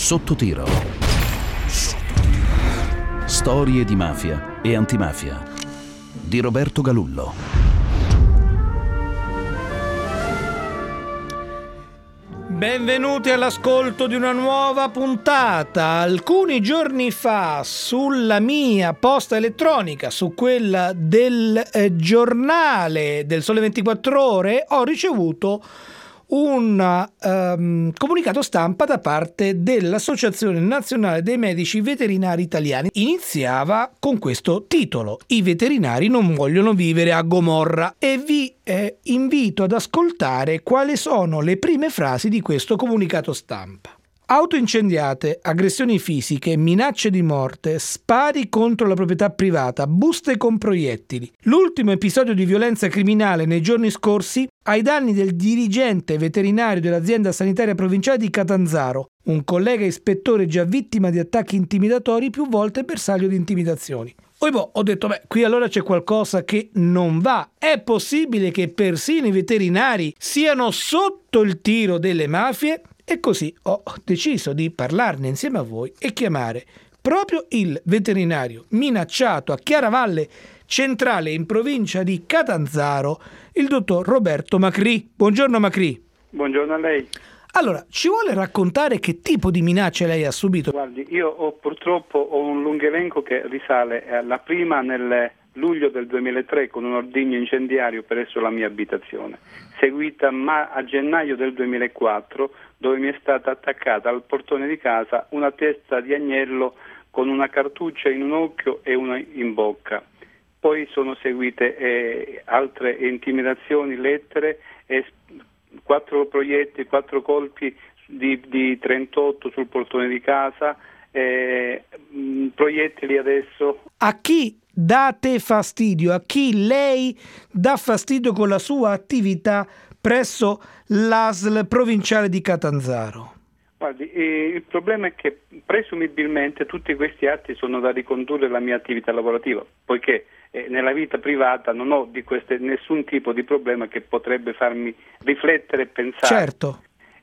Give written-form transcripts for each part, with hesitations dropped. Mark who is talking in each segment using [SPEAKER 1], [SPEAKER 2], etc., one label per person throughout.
[SPEAKER 1] Sotto tiro. Storie di mafia e antimafia di Roberto Galullo.
[SPEAKER 2] Benvenuti all'ascolto di una nuova puntata. Alcuni giorni fa sulla mia posta elettronica, su quella del giornale del Sole 24 Ore, ho ricevuto un comunicato stampa da parte dell'Associazione Nazionale dei Medici Veterinari Italiani. Iniziava con questo titolo: i veterinari non vogliono vivere a Gomorra, e vi invito ad ascoltare quali sono le prime frasi di questo comunicato stampa. Auto incendiate, aggressioni fisiche, minacce di morte, spari contro la proprietà privata, buste con proiettili. L'ultimo episodio di violenza criminale nei giorni scorsi ai danni del dirigente veterinario dell'azienda sanitaria provinciale di Catanzaro, un collega ispettore già vittima di attacchi intimidatori, più volte bersaglio di intimidazioni. Ho detto, qui allora c'è qualcosa che non va. È possibile che persino i veterinari siano sotto il tiro delle mafie? E così ho deciso di parlarne insieme a voi e chiamare proprio il veterinario minacciato a Chiaravalle Centrale, in provincia di Catanzaro, il dottor Roberto Macri. Buongiorno Macri.
[SPEAKER 3] Buongiorno a lei.
[SPEAKER 2] Allora, ci vuole raccontare che tipo di minacce lei ha subito?
[SPEAKER 3] Guardi, io purtroppo ho un lungo elenco che risale alla prima nel luglio del 2003 con un ordigno incendiario presso la mia abitazione, seguita a gennaio del 2004, dove mi è stata attaccata al portone di casa una testa di agnello con una cartuccia in un occhio e una in bocca. Poi sono seguite altre intimidazioni, lettere e 4 proiettili, 4 colpi di 38 sul portone di casa, proiettili adesso.
[SPEAKER 2] A chi date fastidio? A chi lei dà fastidio con la sua attività presso l'ASL provinciale di Catanzaro?
[SPEAKER 3] Guardi, il problema è che presumibilmente tutti questi atti sono da ricondurre alla mia attività lavorativa, poiché nella vita privata non ho nessun tipo di problema che potrebbe farmi riflettere e pensare.
[SPEAKER 2] Certo.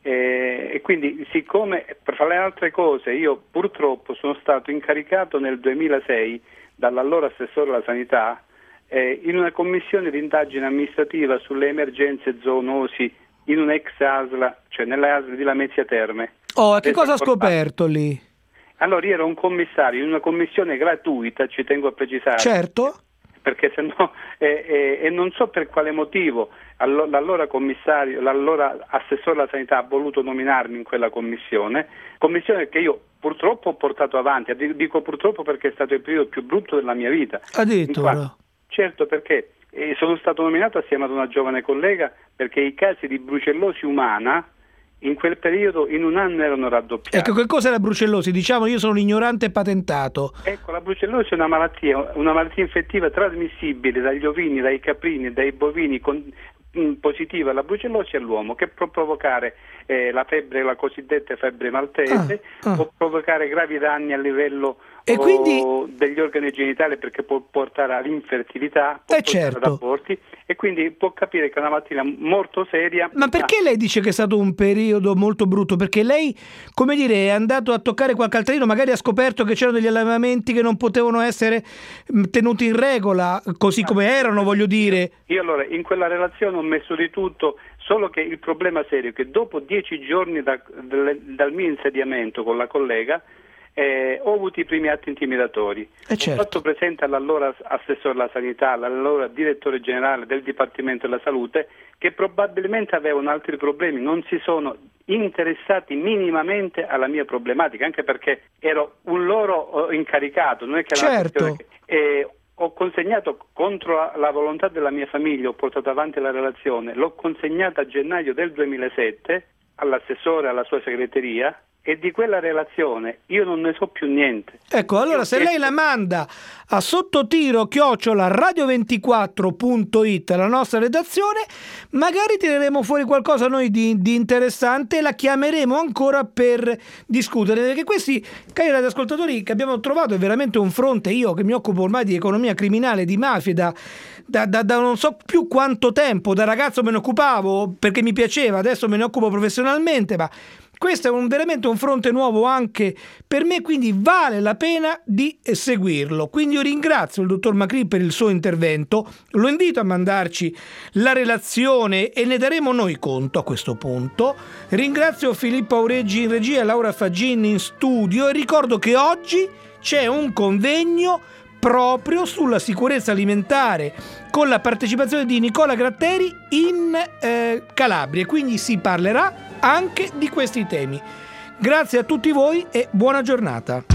[SPEAKER 3] E quindi, siccome per fare altre cose io purtroppo sono stato incaricato nel 2006 dall'allora assessore alla sanità in una commissione di indagine amministrativa sulle emergenze zoonosi in un ex ASL, cioè nella ASL di Lamezia Terme.
[SPEAKER 2] Che cosa ha scoperto lì?
[SPEAKER 3] Allora, io ero un commissario in una commissione gratuita, ci tengo a precisare.
[SPEAKER 2] Certo.
[SPEAKER 3] Perché se no, e non so per quale motivo l'allora commissario, l'allora assessore alla sanità ha voluto nominarmi in quella commissione che io purtroppo ho portato avanti. Dico purtroppo perché è stato il periodo più brutto della mia vita.
[SPEAKER 2] Addirittura.
[SPEAKER 3] Certo, perché sono stato nominato assieme ad una giovane collega perché i casi di brucellosi umana in quel periodo in un anno erano raddoppiati.
[SPEAKER 2] Ecco, che cosa è la brucellosi? Diciamo, io sono un ignorante patentato.
[SPEAKER 3] Ecco, la brucellosi è una malattia infettiva trasmissibile dagli ovini, dai caprini, dai bovini positiva alla brucellosi all'uomo, che può provocare la febbre, la cosiddetta febbre maltese, può provocare gravi danni a livello degli organi genitali, perché può portare all'infertilità, può portare ad aborti, e quindi può capire che è una malattia molto seria.
[SPEAKER 2] Ma perché lei dice che è stato un periodo molto brutto? Perché lei, come dire, è andato a toccare qualche altarino, magari ha scoperto che c'erano degli allevamenti che non potevano essere tenuti in regola, così come erano, voglio dire.
[SPEAKER 3] Io allora in quella relazione ho messo di tutto, solo che il problema serio è che dopo 10 giorni dal mio insediamento con la collega ho avuto i primi atti intimidatori.
[SPEAKER 2] Certo.
[SPEAKER 3] Ho fatto presente all'allora assessore alla sanità, all'allora direttore generale del Dipartimento della Salute, che probabilmente avevano altri problemi, non si sono interessati minimamente alla mia problematica, anche perché ero un loro incaricato, non è che
[SPEAKER 2] certo.
[SPEAKER 3] Ho consegnato contro la volontà della mia famiglia, ho portato avanti la relazione, l'ho consegnata a gennaio del 2007 all'assessore, alla sua segreteria, e di quella relazione io non ne so più niente.
[SPEAKER 2] Ecco, allora se lei la manda a sottotiro@radio24.it, la nostra redazione, magari tireremo fuori qualcosa noi di interessante e la chiameremo ancora per discutere, perché questi, cari radioascoltatori, che abbiamo trovato è veramente un fronte. Io che mi occupo ormai di economia criminale, di mafie da non so più quanto tempo, da ragazzo me ne occupavo perché mi piaceva, adesso me ne occupo professionalmente, ma Questo è veramente un fronte nuovo anche per me, quindi vale la pena di seguirlo. Quindi io ringrazio il dottor Macri per il suo intervento, lo invito a mandarci la relazione e ne daremo noi conto a questo punto. Ringrazio Filippo Aureggi in regia e Laura Faggin in studio e ricordo che oggi c'è un convegno proprio sulla sicurezza alimentare con la partecipazione di Nicola Gratteri in Calabria, quindi si parlerà anche di questi temi. Grazie a tutti voi e buona giornata.